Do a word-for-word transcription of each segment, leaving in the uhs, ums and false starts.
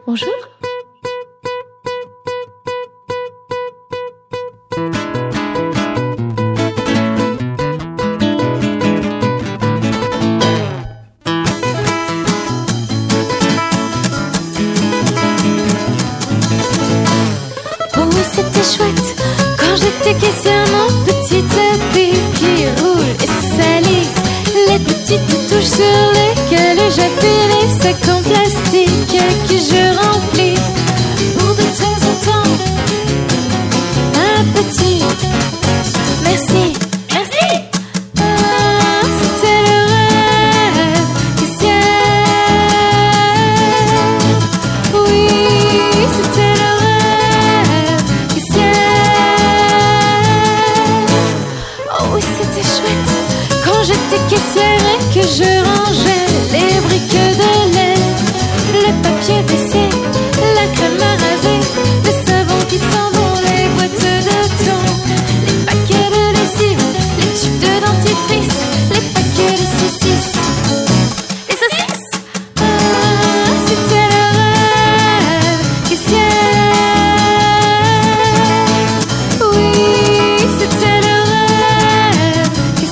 Bonjour. Oh oui, c'était chouette quand j'étais caissière, mon petit tapis qui roule et salit, les petites touches sur lesquelles j'appuie, les sacs en plastique que je remplis pour de temps en temps un petit merci, merci. Ah, c'était le rêve caissière. Oui, c'était le rêve caissière. Oh oui, c'était chouette quand j'étais caissière et que je rangeais les briques de lait, le papier W C, la crème à raser, le savon qui sent bon, les boîtes de thon, les paquets de lessive, les tubes de dentifrice, les paquets de saucisses, les saucisses. Ah, c'était le rêve caissière. Oui, c'était le rêve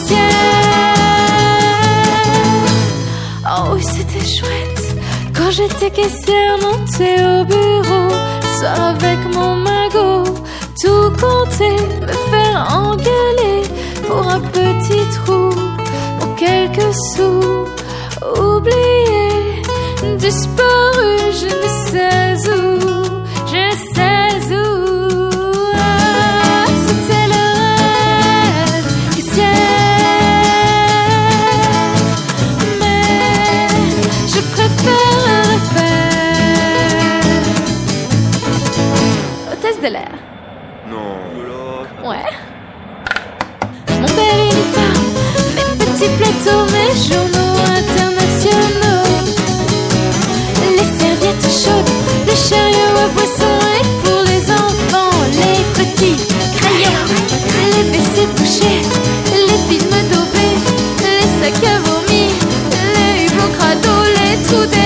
caissière. Oh oui, c'était chouette quand j'étais caissière, montée au bureau, le soir avec mon magot, tout compter, me faire engueuler pour un petit trou, pour quelques sous, oublié, disparu, je ne sais où, je ne sais où. Ah, c'était le rêve caissière, mais je préfère le refaire. Hôtesse de l'air. Non. Ouais. Mon bel uniforme, mes petits plateaux, mes journaux internationaux, les serviettes chaudes, le chariot à poisson et pour les enfants, les petits crayons, les W C bouchés, les films daubés, les sacs à vomi, les hublots crado, les trous des